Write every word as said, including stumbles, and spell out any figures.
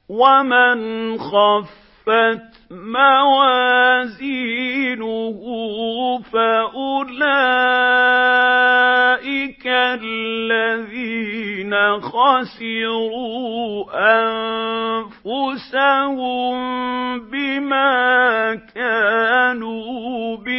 وَمَنْ خَفَّتْ مَوَازِينُهُ فَأُولَئِكَ الَّذِينَ خَسِرُوا أَنفُسَهُم بِمَا كَانُوا